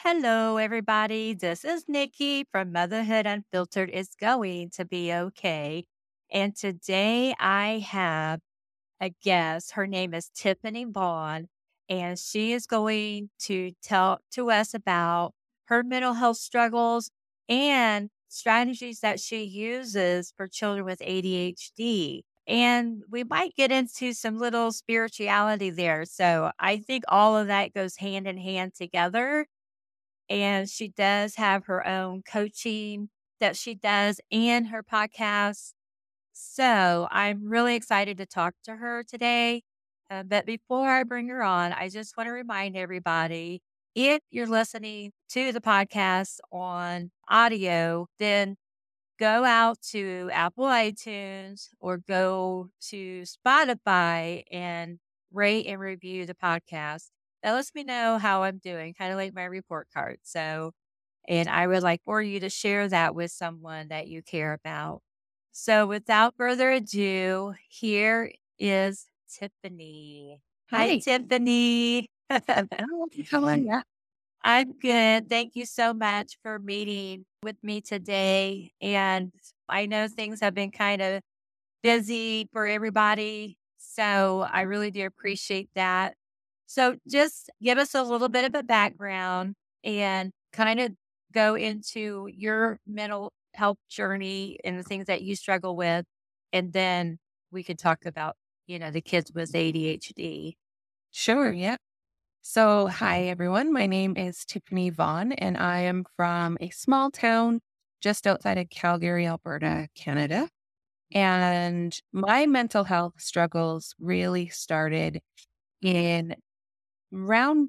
Hello, everybody. This is Nikki from Motherhood Unfiltered is Going to Be Okay. And today I have a guest. Her name is Tiffany Vaughn, and she is going to tell to us about her mental health struggles and strategies that she uses for children with ADHD. And we might get into some little spirituality there. So I think all of that goes hand in hand together, and she does have her own coaching that she does and her podcast. So I'm really excited to talk to her today. But before I bring her on, I just want to remind everybody, if you're listening to the podcast on audio, then go out to Apple iTunes or go to Spotify and rate and review the podcast. That lets me know how I'm doing, kind of like my report card. So, and I would like for you to share that with someone that you care about. So, without further ado, here is Tiffany. Hi, Hi. Tiffany. Oh, how are ya? I'm good. Thank you so much for meeting with me today. And I know things have been kind of busy for everybody. So I really do appreciate that. So just give us a little bit of a background and kind of go into your mental health journey and the things that you struggle with. And then we could talk about, the kids with ADHD. Sure, yeah. So, hi everyone. My name is Tiffany Vaughn, and I am from a small town just outside of Calgary, Alberta, Canada. And my mental health struggles really started in around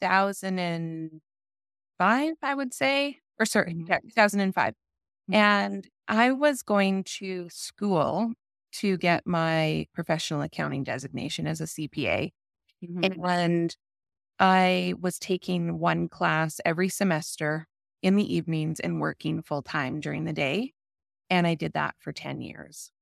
2005, I would say, or sorry, yeah, 2005. And I was going to school to get my professional accounting designation as a CPA. Mhm. And I was taking one class every semester in the evenings and working full time during the day. And I did that for 10 years.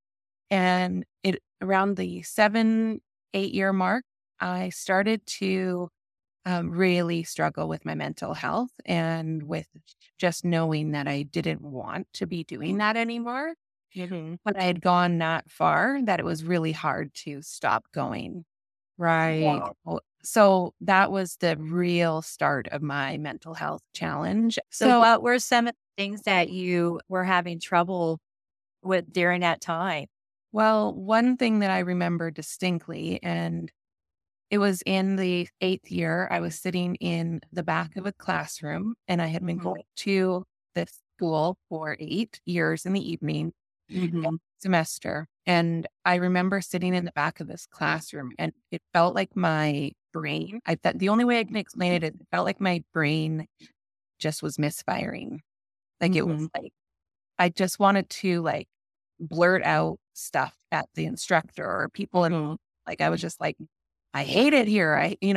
And it around the 7, 8 year mark, I started to really struggle with my mental health and with just knowing that I didn't want to be doing that anymore. Mhm. But I had gone that far that it was really hard to stop going. Right. So that was the real start of my mental health challenge. So, So, what were some of the things that you were having trouble with during that time? well, one thing that I remember distinctly, and it was in the 8th year, I was sitting in the back of a classroom and I had been Mhm. going to this school for 8 years in the evening Mhm. semester. And I remember sitting in the back of this classroom and it felt like my brain, I thought the only way I can explain it is it felt like my brain just was misfiring. Like it was Mhm. like, I just wanted to like blurt out stuff at the instructor or people. And Mhm. like, I was just like, I hate it here.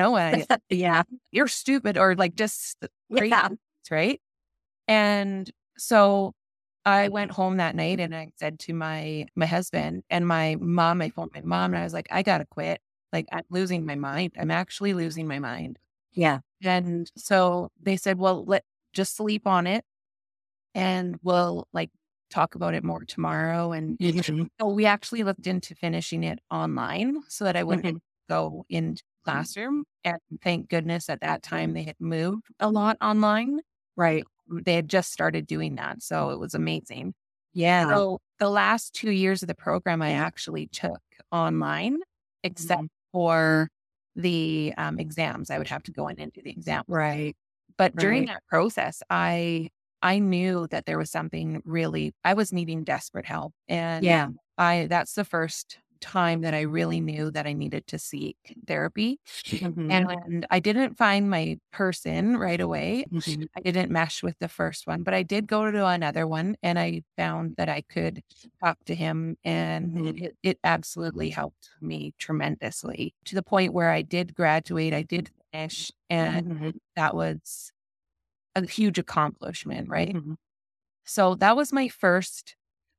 Yeah. You're stupid or like just crazy. Yeah. Right. And so I went home that night and I said to my husband and my mom, I phoned my mom and I was like, I gotta quit. Like I'm losing my mind. I'm actually losing my mind. Yeah. And so they said, well, let just sleep on it and we'll like talk about it more tomorrow. And Mhm. so we actually looked into finishing it online so that I wouldn't Mhm. go into classroom. And thank goodness at that time they had moved a lot online. Right. They had just started doing that. So it was amazing. Yeah. So the last 2 years of the program I actually took online, except Mhm. for the exams. I would have to go in and do the exam. Right. But during Right. that process, I knew that there was something really I was needing desperate help. And Yeah. I that's the first time that I really knew that I needed to seek therapy. Mhm. And I didn't find my person right away. Mhm. I didn't mesh with the first one, but I did go to another one and I found that I could talk to him and Mhm. it absolutely helped me tremendously to the point where I did graduate, I did finish, and Mhm. that was a huge accomplishment, right? Mhm. So that was my first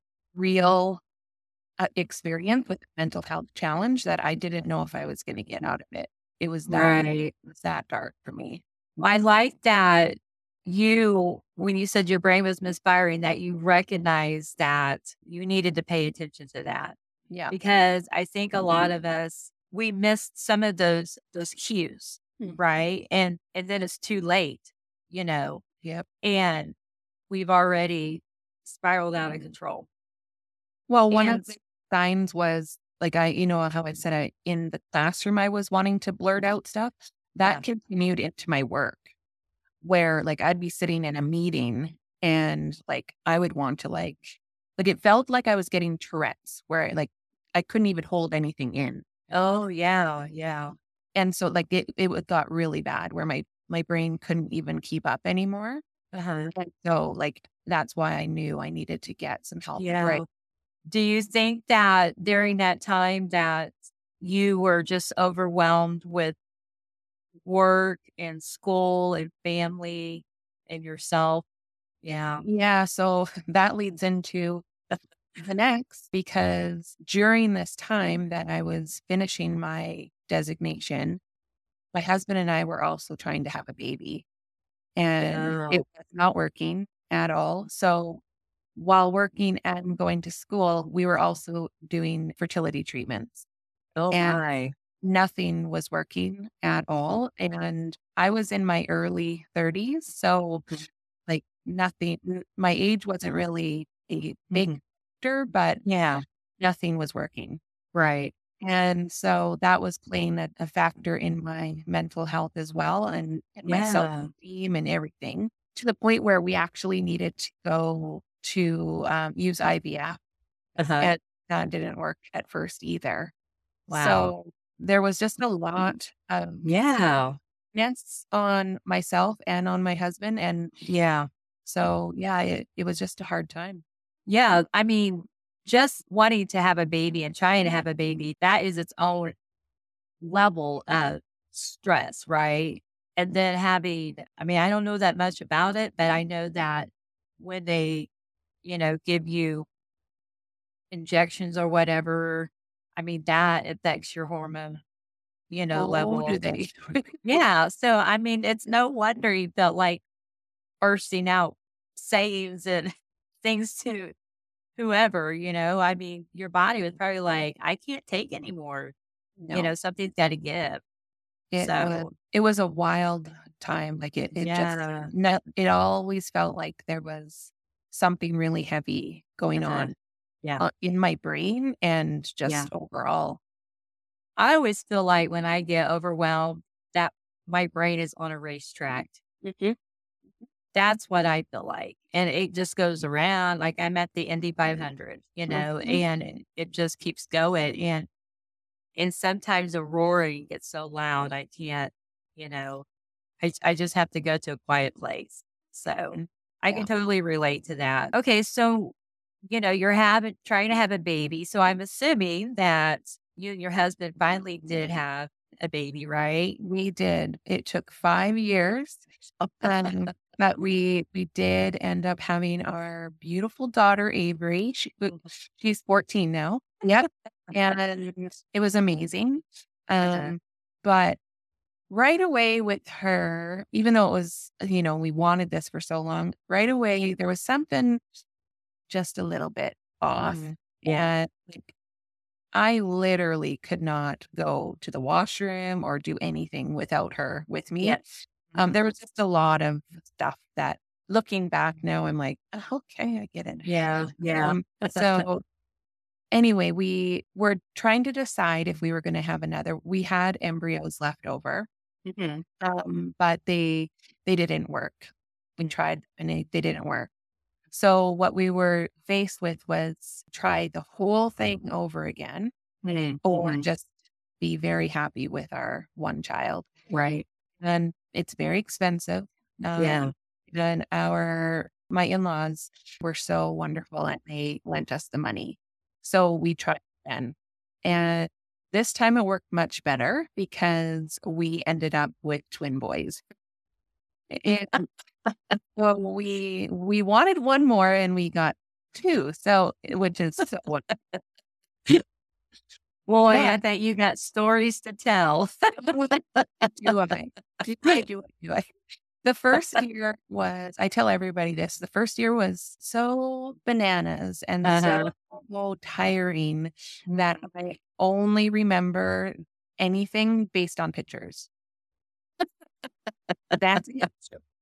real experience with a mental health challenge that I didn't know if I was going to get out of it. It was Right. that dark for me. I like that when you said your brain was misfiring, that you recognized that you needed to pay attention to that. Yeah. Because I think a lot of us, we missed some of those cues, right? And then it's too late, you know, Yep. and we've already spiraled out of control. Well, one of And the signs was like how I said in the classroom I was wanting to blurt out stuff yeah. that continued into my work where like I'd be sitting in a meeting and like I would want to like it felt like I was getting Tourette's where like I couldn't even hold anything in. Oh, yeah, yeah. And so like got really bad where my brain couldn't even keep up anymore. Uh-huh. And so like that's why I knew I needed to get some help. Yeah. Right. Do you think that during that time that you were just overwhelmed with work and school and family and yourself? Yeah. Yeah. So that leads into the next because during this time that I was finishing my designation, my husband and I were also trying to have a baby and it Oh. was not working at all. So while working and going to school, we were also doing fertility treatments Oh and my. nothing was working at all. And I was in my early 30s. So like nothing, my age wasn't really a big Mhm. factor, but Yeah. nothing was working. Right. And so that was playing a factor in my mental health as well and my Yeah. self-esteem and everything to the point where we actually needed to go to use IVF. Uh-huh. And that didn't work at first either. Wow. So there was just a lot of Yeah. stress on myself and on my husband. And Yeah. so, yeah, it was just a hard time. Yeah. I mean, just wanting to have a baby and trying to have a baby, that is its own level of stress, right? And then I mean, I don't know that much about it, but I know that when they, give you injections or whatever, I mean, that affects your hormone, Oh, do level. they? Yeah. So, I mean, it's no wonder you felt like bursting out sayings and things to whoever, I mean, your body was probably like, I can't take anymore. No. Something's got to give. So, It was a wild time, like, it just yeah. no it always felt like there was something really heavy going Uh-huh. on, Yeah. in my brain and Yeah. just overall. I always feel like when I get overwhelmed, that my brain is on a racetrack. Mhm. That's what I feel like. And it just goes around like I'm at the Indy 500, Mhm. and it just keeps going. And sometimes the roaring gets so loud, I can't, you know, I just have to go to a quiet place. So I Yeah. can totally relate to that. Okay. So, you're trying to have a baby. So I'm assuming that you and your husband finally did have a baby, right? We did. It took 5 years, but we did end up having our beautiful daughter, Avery. She's 14 now. Yep. And it was amazing. Uh-huh. Um, but right away with her, even though it was, we wanted this for so long, right away there was something just a little bit off. Mhm. Yeah. And like, I literally could not go to the washroom or do anything without her with me. Yes. There was just a lot of stuff that looking back now, I'm like, "Oh, okay, I get it." Yeah. Yeah. So anyway, we were trying to decide if we were going to have another. We had embryos left over, Mhm. but they didn't work. We tried and they didn't work. So what we were faced with was try the whole thing over again Mhm. or Mhm. just be very happy with our one child. Right. And it's very expensive. Yeah. And my in-laws were so wonderful and they lent us the money. So we tried again. And this time it worked much better because we ended up with twin boys. And well, we wanted one more and we got two. So which is what Boy, But I bet you got stories to tell. do I? Do I? The first year was, I tell everybody this, the first year was so bananas and Uh-huh. so tiring that I only remember anything based on pictures. That's it.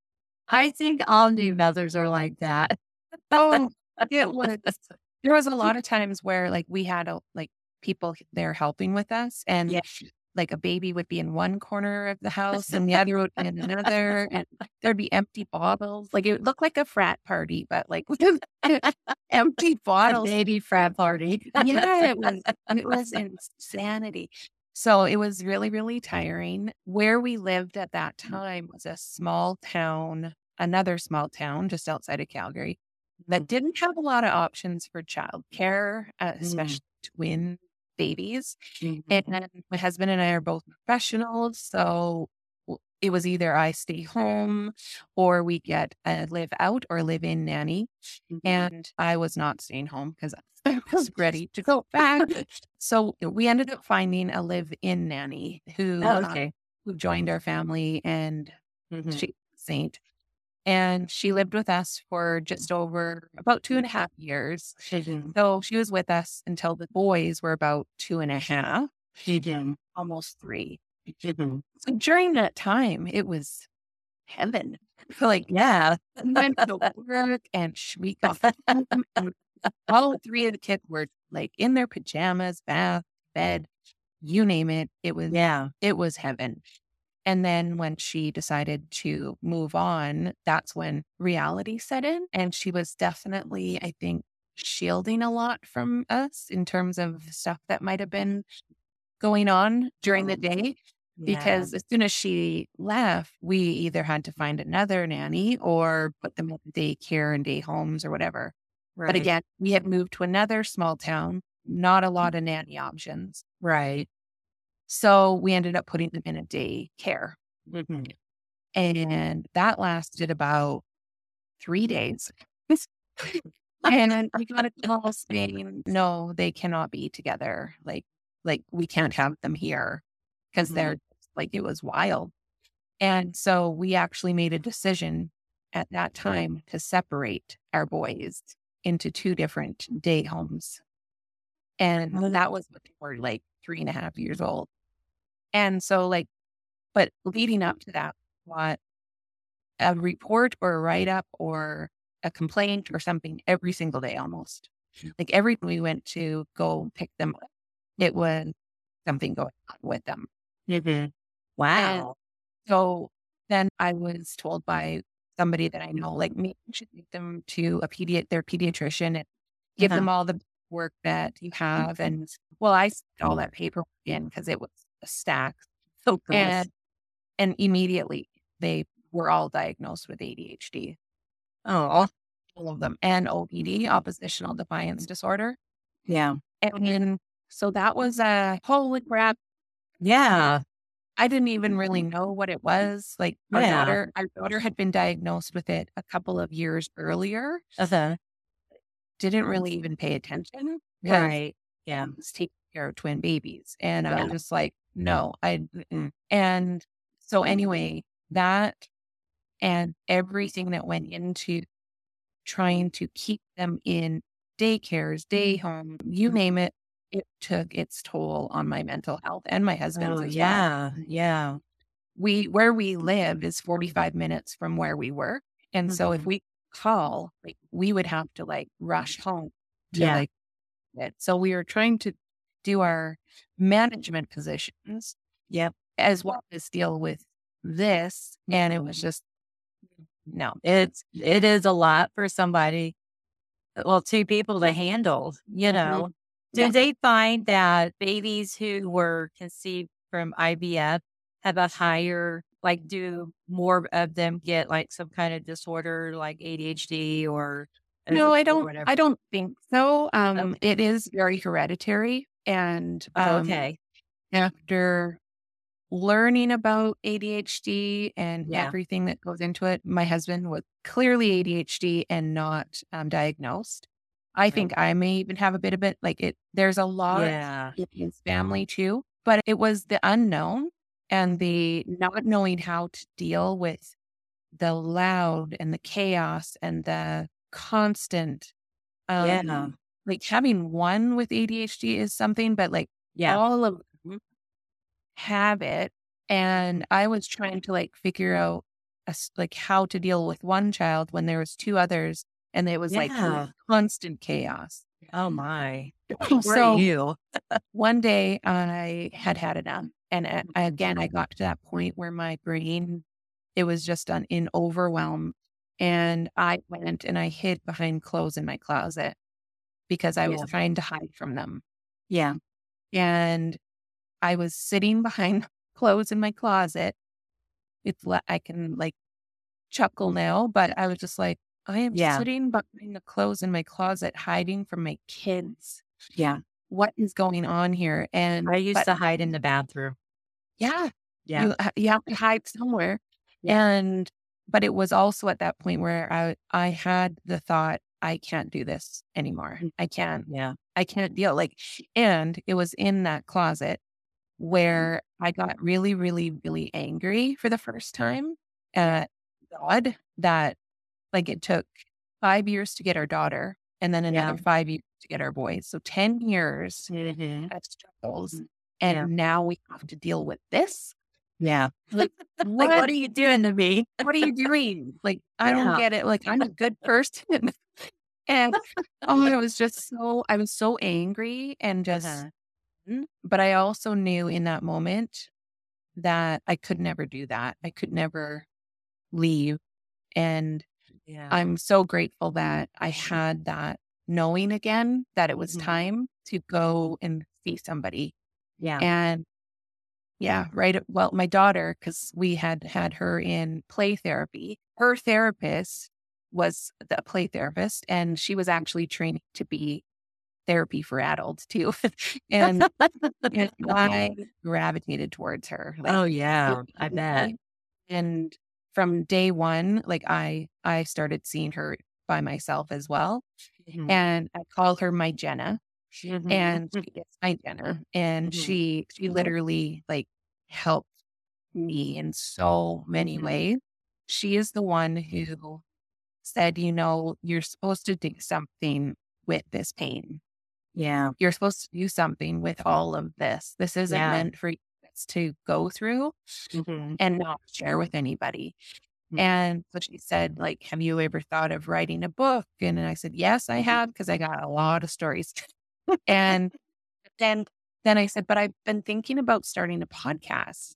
I think all new mothers are like that. Oh, it was. There was a lot of times where like we had like people there helping with us, and Yeah. like a baby would be in one corner of the house and the other would be in another, and there'd be empty bottles. Like it looked like a frat party, but like with empty A bottles. baby frat party. Yeah, it was insanity. So it was really, really tiring. Where we lived at that time was a small town, another small town just outside of Calgary that didn't have a lot of options for childcare, Mm, especially twin babies. mhm. And my husband and I are both professionals. So it was either I stay home or we get a live out or live in nanny. And I was not staying home because I was ready to go back. So we ended up finding a live in nanny Oh, okay. who joined our family, and Mhm. she's a saint. And she lived with us for just over about 2.5 years. Mhm. So she was with us until the boys were about 2.5, Mhm. almost 3. Mhm. So during that time, it was heaven. Like, Yeah. went to work and we got home, and all 3 of the kids were like in their pajamas, bath, bed, you name it. Yeah. It was heaven. And then when she decided to move on, that's when reality set in. And she was definitely, I think, shielding a lot from us in terms of stuff that might have been going on during the day. Yeah. Because as soon as she left, we either had to find another nanny or put them in daycare and day homes or whatever. But Right. again, we had moved to another small town, not a lot of nanny options. Right. So we ended up putting them in a daycare. Mhm. And that lasted about 3 days. And then we got a call saying, no, they cannot be together. Like we can't have them here because Mhm. they're like, it was wild. And so we actually made a decision at that time to separate our boys into 2 different day homes. And that was when they were like 3.5 years old. And so like, but leading up to that, what a report or a write up or a complaint or something every single day almost. Like every time we went to go pick them up, it was something going on with them. Mhm. And Wow. so then I was told by somebody that I know, like, maybe you should take them to their pediatrician and give Uh-huh. them all the work that you have. And well, I sent all that paperwork in because it was a stack. Oh, goodness. And immediately they were all diagnosed with ADHD, Oh, all of them, and OPD, oppositional defiance disorder. yeah. And then, so that was a holy crap. Yeah. I didn't even really know what it was. Like Yeah. our daughter had been diagnosed with it a couple of years earlier, Uh-huh. didn't really even pay attention because Right. Yeah. I was taking care of twin babies. And I Yeah. was just like, no, and so anyway, that and everything that went into trying to keep them in daycares, day home, you name it, it took its toll on my mental health and my Oh, husband's as well. yeah. Yeah. Where we live is 45 minutes from where we work. And so if Mhm. we call, like we would have to like rush home to Yeah. like it. So we were trying to do our management positions Yep. as well as deal with this. And it was just no. It is a lot for somebody, well, 2 people to handle, you Mhm. know? Yeah. Do they find that babies who were conceived from IVF have a higher, like, do more of them get, like, some kind of disorder like ADHD No, or whatever? I don't think so. Okay. It is very hereditary. And Oh, okay. after learning about ADHD and Yeah. everything that goes into it, my husband was clearly ADHD and not diagnosed. I think I may even have a bit of it. Like there's a lot Yeah. in his family too, but it was the unknown and the not knowing how to deal with the loud and the chaos and the constant, Yeah. like having one with ADHD is something, but like Yeah. all of them have it. And I was trying to like figure out like how to deal with one child when there was two others and it was like Yeah. constant chaos. Oh my. Were So you? one day I had enough. And again, I got to that point where my brain, it was just in overwhelm. And I went and I hid behind clothes in my closet because I was Yeah. trying to hide from them. Yeah. And I was sitting behind clothes in my closet. I can like chuckle now, but I was just like, I am Yeah. sitting behind the clothes in my closet, hiding from my kids. Yeah. What is going on here? I used But to hide in the bathroom. yeah, Yeah. you have to hide somewhere. Yeah. And but it was also at that point where I had the thought, I can't do this anymore. Yeah. I can't deal. Like, and it was in that closet where I got really, really, really angry for the first time at God that like it took 5 years to get our daughter and then Yeah. another 5 years to get our boys. So 10 years Mhm. of struggles. Yeah. And now we have to deal with this. Yeah. Like, Like, what? what are you doing to me? What are you doing? Like, I don't Yeah. get it. Like, I'm a good person. And oh, I was so angry and just, Uh-huh. but I also knew in that moment that I could never do that. I could never leave. And Yeah. I'm so grateful that I had that knowing again that it was Mhm. time to go and see somebody. Yeah. And yeah, right. Well, my daughter, because we had her in play therapy, her therapist was the play therapist, and she was actually training to be therapy for adults too. and, and I gravitated towards her. Like, Oh, yeah. I bet. and from day one, like I started seeing her by myself as well. Mhm. And I call her my Jenna. Mhm. And she is my Jenna. And Mhm. she literally like helped me in so many Mhm. ways. She is the one who said, you're supposed to do something with this pain. Yeah. You're supposed to do something with all of this. This isn't Yeah. meant for you to go through Mhm. and not share with anybody. Mm. And so she said, like, have you ever thought of writing a book? And I said, yes, I have, because I got a lot of stories. And then then I said, but I've been thinking about starting a podcast.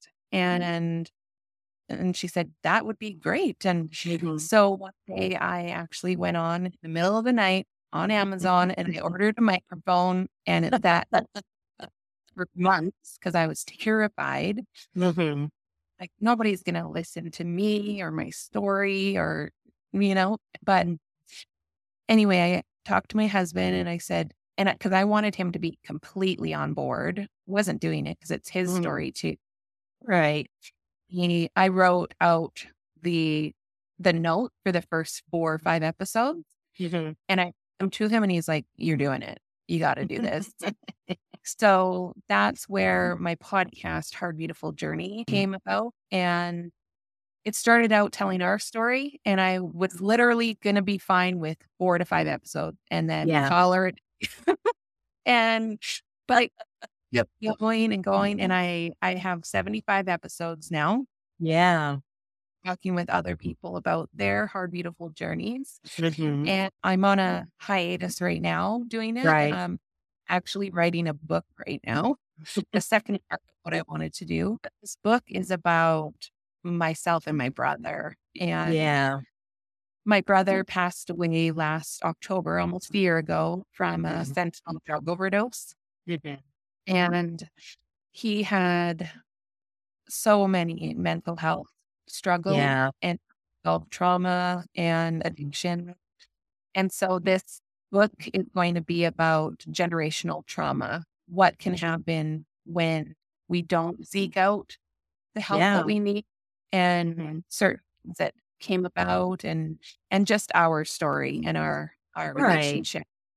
And she said, that would be great. And Mhm. so one day I actually went on in the middle of the night on Amazon and I ordered a microphone and it sat for months because I was terrified. Mhm. Like nobody's going to listen to me or my story but anyway, I talked to my husband and I said, and because I wanted him to be completely on board, wasn't doing it because it's his Mhm. story too. Right. I wrote out the note for the first 4 or 5 episodes, Mhm. and I come to him, and he's like, "You're doing it. You got to do this." So that's where my podcast, Hard Beautiful Journey, came about, and it started out telling our story, and I was literally going to be fine with 4 to 5 episodes, and then Yeah. call her, and but Yep. going and going, and I have 75 episodes now Yeah. talking with other people about their hard, beautiful journeys. Mhm. And I'm on a hiatus right now doing it. Right. Actually writing a book right now, the second part of what I wanted to do. But this book is about myself and my brother. And Yeah. my brother passed away last October, almost a year ago, from a Mhm. fentanyl drug overdose. Mhm. And he had so many mental health struggles Yeah. and trauma and addiction. And so this book is going to be about generational trauma. What can happen when we don't seek out the help that Yeah. we need and Mhm. certain things that came about and just our story and our Right. relationship.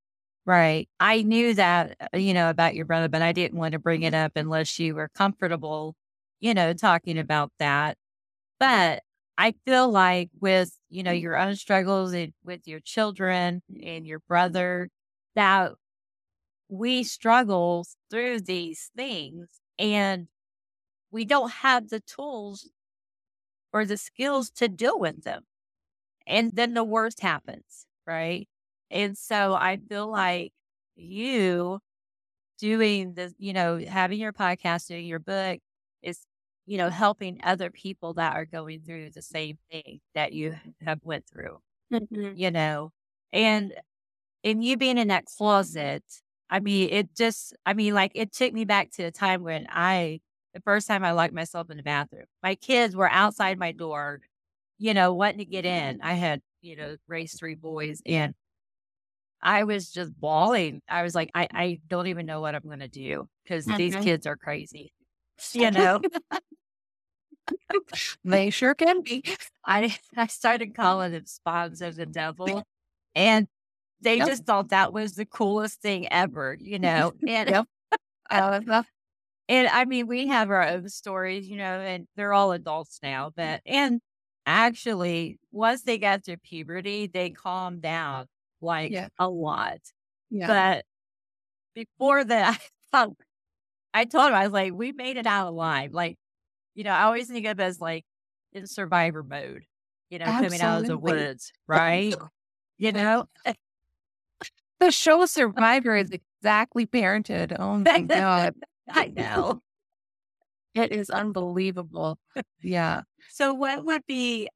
Right. I knew that, about your brother, but I didn't want to bring it up unless you were comfortable, talking about that. But I feel like with, your own struggles and with your children and your brother, that we struggle through these things and we don't have the tools or the skills to deal with them. And then the worst happens, right? And so I feel like you doing this, having your podcast, doing your book is, helping other people that are going through the same thing that you have went through, Mhm. you know, and you being in that closet, I mean, like it took me back to a time when the first time I locked myself in the bathroom, my kids were outside my door, wanting to get in. I had, raised 3 boys and I was just bawling. I was like, I don't even know what I'm going to do because these Mhm. kids are crazy. You know, They sure can be. I started calling them spawns of the devil and they Yep. just thought that was the coolest thing ever, and Yep. Uh, and I mean, we have our own stories, and they're all adults now, and actually, once they got through puberty, they calmed down like yeah. a lot. Yeah. But before that, I told him, I was like, we made it out alive. Like, I always think of it as like in survivor mode, coming out of the Absolutely. woods, right? You know? The show Survivor is exactly parented. Oh my God. I know. It is unbelievable. Yeah. So, what would be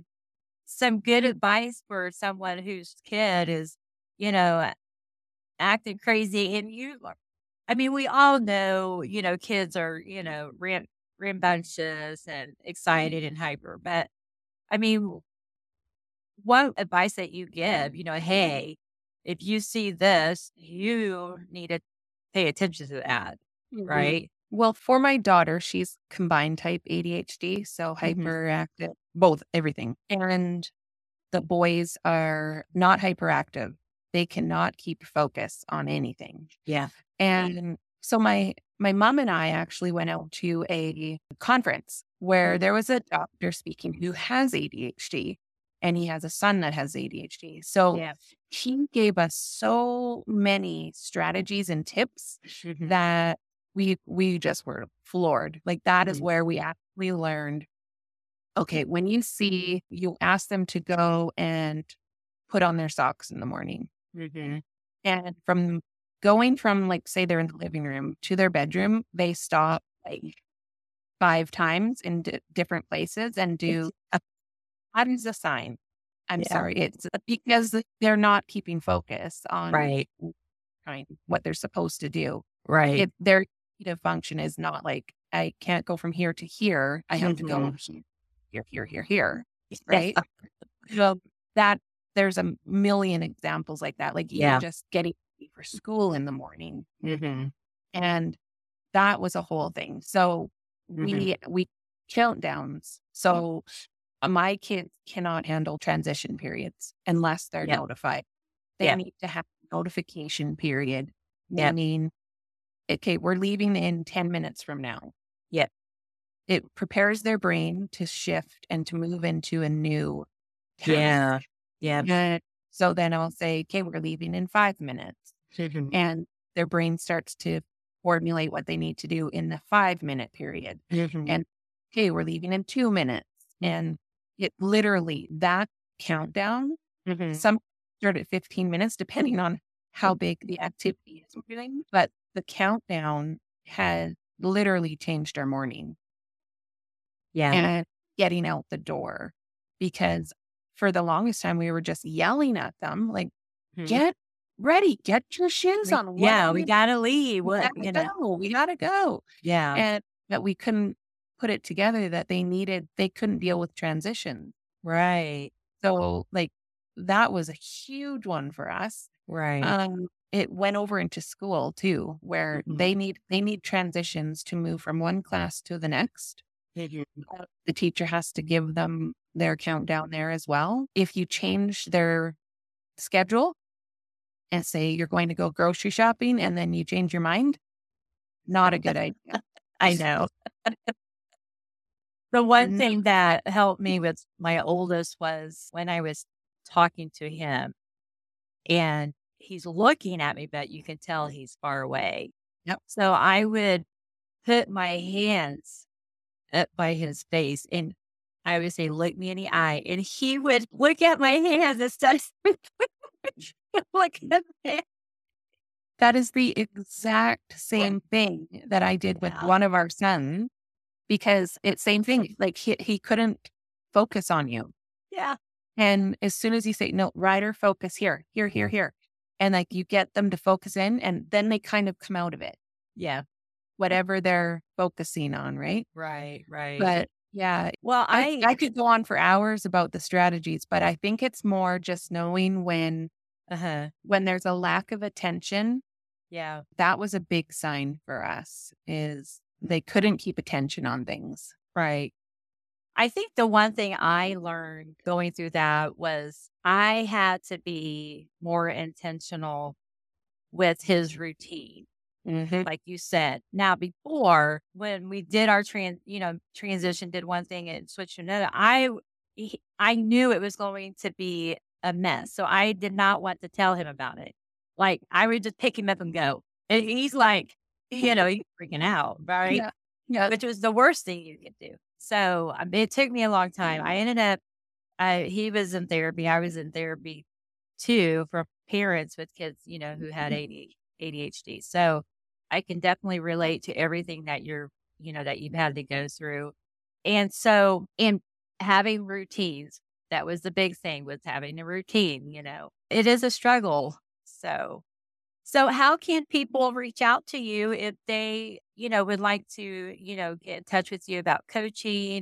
some good advice for someone whose kid is, you know, acting crazy? And I mean, we all know, kids are, rambunctious and excited and hyper. But I mean, what advice that you give, hey, if you see this, you need to pay attention to that, Mhm. right? Well, for my daughter, she's combined type ADHD, so Hmm. hyperactive, both, everything. And the boys are not hyperactive. They cannot keep focus on anything. Yeah. And so my mom and I actually went out to a conference where there was a doctor speaking who has ADHD and he has a son that has ADHD. So Yeah. he gave us so many strategies and tips Hmm. that we just were floored. Like that is Hmm. where we actually learned, okay, when you ask them to go and put on their socks in the morning. Hmm. And from going from, like, say they're in the living room to their bedroom, they stop like 5 times in different places and do a that is a sign. I'm Yeah. sorry. It's because they're not keeping focus on Right. what they're supposed to do. Right. Their executive function is not like, I can't go from here to here. I have to go Mhm. here, here, here, here. Yeah. Right. So that there's a million examples like that, like even Yeah. just getting ready for school in the morning. Mhm. And that was a whole thing. So Mhm. we countdowns. So my kids cannot handle transition periods unless they're Yep. notified. They Yep. need to have a notification period, Yep. meaning, okay, we're leaving in 10 minutes from now. Yep. It prepares their brain to shift and to move into a new task. Yeah. Yep. And so then I'll say, okay, we're leaving in 5 minutes. Mhm. And their brain starts to formulate what they need to do in the 5 minute period. Mhm. And okay, we're leaving in 2 minutes. And it literally, that countdown, Mhm. some start at 15 minutes, depending on how big the activity is we're doing. But the countdown has literally changed our morning Yeah. and getting out the door. Because for the longest time, we were just yelling at them, like, Mhm. get ready, get your shoes on. What are Yeah, we you gotta leave. We What, gotta go. We gotta go. Yeah. And that we couldn't put it together that they couldn't deal with transition. Right. So like that was a huge one for us. Right. It went over into school too, where Mhm. they need transitions to move from one class to the next. Mhm. The teacher has to give them their countdown there as well. If you change their schedule, and say you're going to go grocery shopping and then you change your mind. Not a good idea. I know. The one thing that helped me with my oldest was when I was talking to him and he's looking at me, but you can tell he's far away. Yep. So I would put my hands up by his face and I would say, look me in the eye. And he would look at my hands and start look at me. That is the exact same thing that I did with Yeah. one of our sons, because it's same thing. Like he couldn't focus on you. Yeah. And as soon as you say, no, Ryder, focus here, here, here, here. And like you get them to focus in and then they kind of come out of it, Yeah. whatever they're focusing on. Right. Right. Right. But yeah, Well, I could go on for hours about the strategies, but I think it's more just knowing uh-huh. when there's a lack of attention. Yeah. That was a big sign for us, is they couldn't keep attention on things. Right. I think the one thing I learned going through that was I had to be more intentional with his routine, Mm-hmm. like you said. Now, before when we did our transition, did one thing and switched to another, I knew it was going to be a mess, so I did not want to tell him about it. Like I would just pick him up and go, and he's like, he's freaking out, right? Yeah. Yeah. Which was the worst thing you could do. So it took me a long time. I ended up, he was in therapy. I was in therapy too for parents with kids, who had ADHD. So I can definitely relate to everything that that you've had to go through. And so, in having routines, that was the big thing, was having a routine, it is a struggle. So how can people reach out to you if they, would like to, get in touch with you about coaching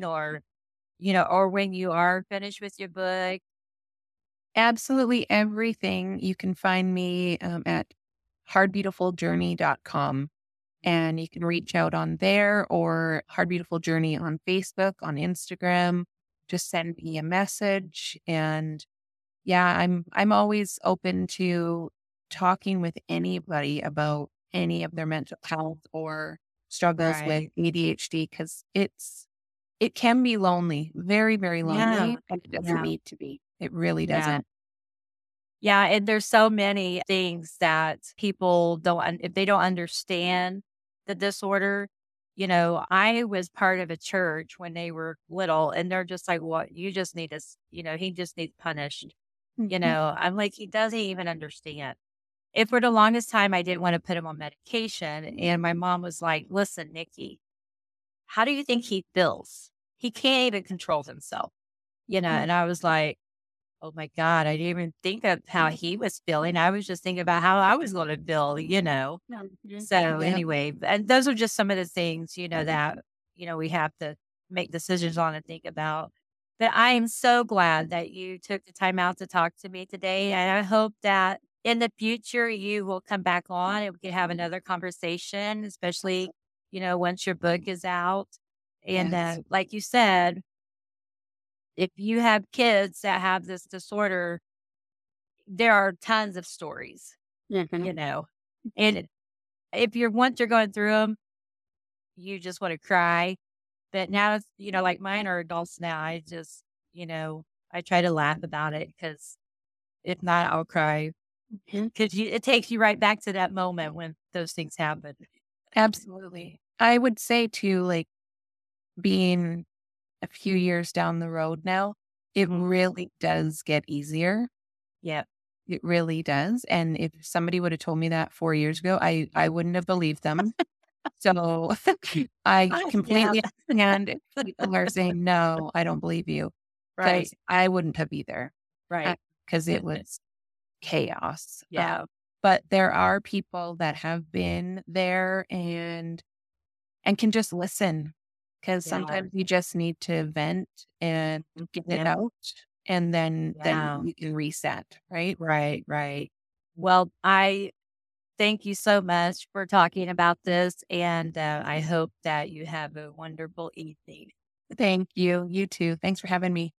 or when you are finished with your book? Absolutely everything. You can find me at hardbeautifuljourney.com, and you can reach out on there, or Hard Beautiful Journey on Facebook, on Instagram. Just send me a message. And yeah, I'm always open to talking with anybody about any of their mental health or struggles with Right. ADHD, because it can be lonely, very, very Yeah. lonely, and it doesn't Yeah. need to be. It really Yeah. doesn't. Yeah. And there's so many things that people if they don't understand the disorder. I was part of a church when they were little and they're just like, what, you just need to, he just needs punished. Mhm. I'm like, he doesn't even understand. And for the longest time, I didn't want to put him on medication. And my mom was like, listen, Nikki, how do you think he feels? He can't even control himself, Mm. and I was like, oh my God, I didn't even think of how he was feeling. I was just thinking about how I was going to feel. So Yeah, anyway, and those are just some of the things, that, we have to make decisions on and think about. But I am so glad that you took the time out to talk to me today. And I hope that in the future you will come back on and we can have another conversation, especially, once your book is out. And yes. like you said, if you have kids that have this disorder, there are tons of stories, Mhm. you know, and if once you're going through them, you just want to cry. But now it's, like mine are adults now. You know, I try to laugh about it because if not, I'll cry Mhm. because it takes you right back to that moment when those things happen. Absolutely. I would say too, like, being a few years down the road now, it Mhm. really does get easier. Yeah. It really does. And if somebody would have told me that 4 years ago, I wouldn't have believed them. So I Yeah. completely understand if people are saying, no, I don't believe you, Right. because I wouldn't have either, Right. because it was chaos. Yeah. But there are people that have been there and can just listen, because Yeah. sometimes you just need to vent and get it Yeah. out, and then Yeah. you can reset, right? Right. Right. Well, I thank you so much for talking about this, and I hope that you have a wonderful evening. Thank you. You too. Thanks for having me.